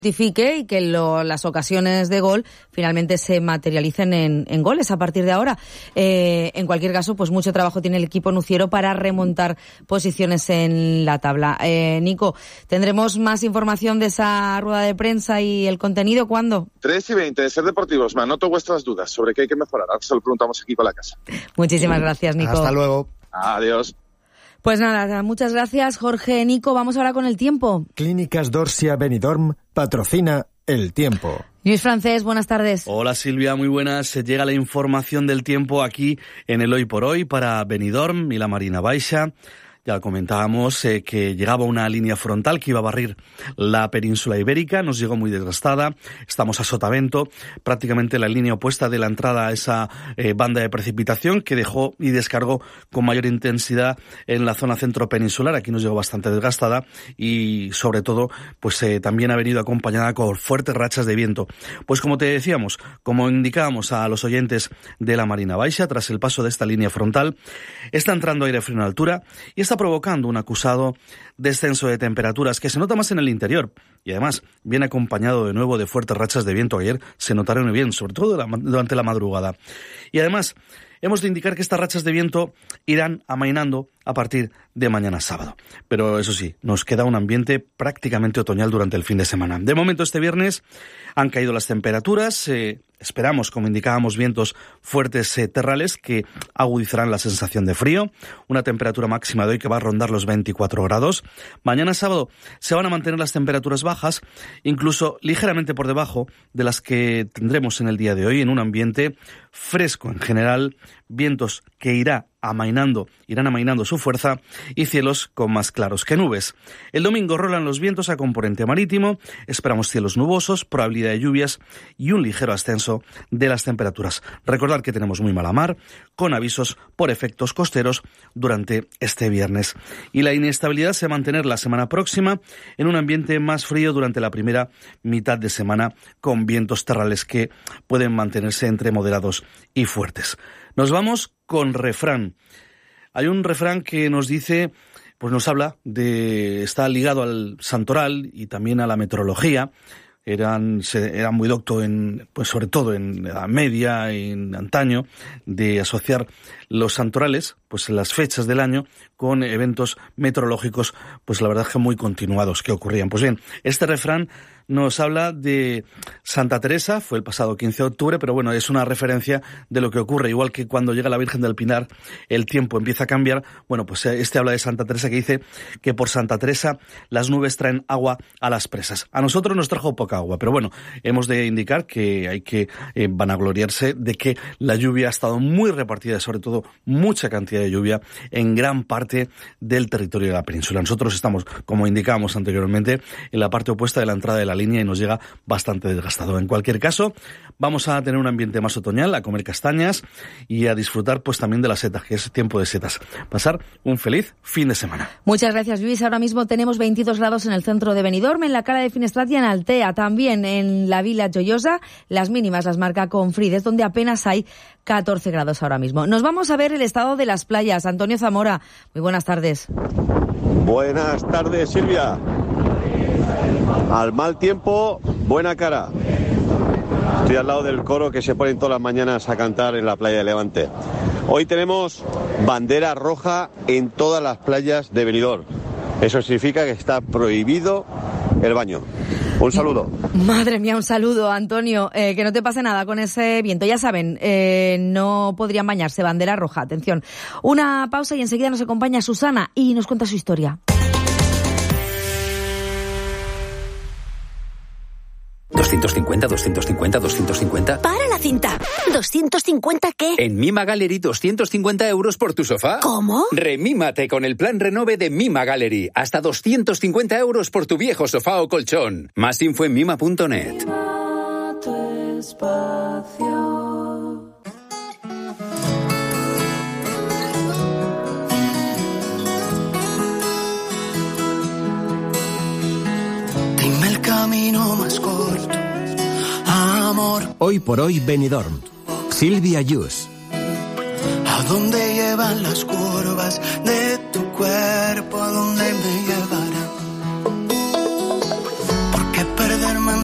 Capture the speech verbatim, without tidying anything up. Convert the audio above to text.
justifique y que lo, las ocasiones de gol finalmente se materialicen en, en goles a partir de ahora. Eh, en cualquier caso, pues mucho trabajo tiene el equipo nuciero para remontar posiciones en la tabla. Eh, Nico, ¿tendremos más información de esa rueda de prensa y el contenido cuándo? tres y veinte de Ser Deportivos. Me anoto vuestras dudas sobre qué hay que mejorar. Ahora se lo preguntamos aquí con la casa. Muchísimas gracias, Nico. Hasta luego. Adiós. Pues nada, muchas gracias, Jorge. Nico, vamos ahora con el tiempo. Clínicas Dorsia Benidorm patrocina el tiempo. Luis Francés, buenas tardes. Hola Silvia, muy buenas. Llega la información del tiempo aquí en el Hoy por Hoy para Benidorm y la Marina Baixa. Ya comentábamos eh, que llegaba una línea frontal que iba a barrir la península ibérica, nos llegó muy desgastada, estamos a sotavento, prácticamente la línea opuesta de la entrada a esa eh, banda de precipitación que dejó y descargó con mayor intensidad en la zona centro peninsular. Aquí nos llegó bastante desgastada y sobre todo pues eh, también ha venido acompañada con fuertes rachas de viento. Pues como te decíamos, como indicábamos a los oyentes de la Marina Baixa, tras el paso de esta línea frontal, está entrando aire frío en altura y está durante un acusado descenso de temperaturas que se nota más en el interior y además viene acompañado de nuevo de fuertes rachas de viento. Ayer se notaron muy bien, sobre todo durante la madrugada. Y además hemos de indicar que estas rachas de viento irán amainando a partir de mañana sábado. Pero eso sí, nos queda un ambiente prácticamente otoñal durante el fin de semana. De momento este viernes han caído las temperaturas, eh, esperamos, como indicábamos, vientos fuertes eh, terrales que agudizarán la sensación de frío, una temperatura máxima de hoy que va a rondar los veinticuatro grados. Mañana sábado se van a mantener las temperaturas bajas, incluso ligeramente por debajo de las que tendremos en el día de hoy, en un ambiente fresco en general, vientos que irá amainando, irán amainando su fuerza y cielos con más claros que nubes. El domingo rolan los vientos a componente marítimo, esperamos cielos nubosos, probabilidad de lluvias y un ligero ascenso de las temperaturas. Recordad que tenemos muy mala mar, con avisos por efectos costeros durante este viernes. Y la inestabilidad se va a mantener la semana próxima en un ambiente más frío durante la primera mitad de semana, con vientos terrales que pueden mantenerse entre moderados y fuertes. Nos vamos con refrán. Hay un refrán que nos dice, pues nos habla de, está ligado al santoral y también a la meteorología. Eran, se, eran muy docto en, pues sobre todo en la media, en antaño, de asociar los santorales, pues en las fechas del año, con eventos meteorológicos, pues la verdad es que muy continuados que ocurrían. Pues bien, este refrán nos habla de Santa Teresa, fue el pasado quince de octubre, pero bueno, es una referencia de lo que ocurre, igual que cuando llega la Virgen del Pinar, el tiempo empieza a cambiar. Bueno, pues este habla de Santa Teresa, que dice que por Santa Teresa las nubes traen agua a las presas. A nosotros nos trajo poca agua, pero bueno, hemos de indicar que hay que eh, vanagloriarse de que la lluvia ha estado muy repartida, sobre todo mucha cantidad de lluvia en gran parte del territorio de la península. Nosotros estamos, como indicábamos anteriormente, en la parte opuesta de la entrada de la línea y nos llega bastante desgastado. En cualquier caso, vamos a tener un ambiente más otoñal, a comer castañas y a disfrutar pues también de las setas, que es tiempo de setas. Pasar un feliz fin de semana. Muchas gracias, Luis. Ahora mismo tenemos veintidós grados en el centro de Benidorm, en la Cala de Finestrat y en Altea. También en la Vila Joyosa, las mínimas las marca Confrides, donde apenas hay catorce grados ahora mismo. Nos vamos a ver el estado de las playas. Antonio Zamora, muy buenas tardes. Buenas tardes, Silvia. Al mal tiempo, buena cara. Estoy al lado del coro que se ponen todas las mañanas a cantar en la playa de Levante. Hoy tenemos bandera roja en todas las playas de Benidorm. Eso significa que está prohibido el baño. Un saludo. Madre mía, un saludo, Antonio. Eh, que no te pase nada con ese viento. Ya saben, eh, no podrían bañarse. Bandera roja, atención. Una pausa y enseguida nos acompaña Susana y nos cuenta su historia. ¿doscientos cincuenta, doscientos cincuenta, doscientos cincuenta? ¡Para la cinta! ¿doscientos cincuenta qué? En Mima Gallery, doscientos cincuenta euros por tu sofá. ¿Cómo? Remímate con el plan Renove de Mima Gallery. Hasta doscientos cincuenta euros por tu viejo sofá o colchón. Más info en mima punto net. Dime el camino más corto, amor. Hoy por hoy Benidorm. Silvia Yus. ¿A dónde llevan las curvas de tu cuerpo? ¿A dónde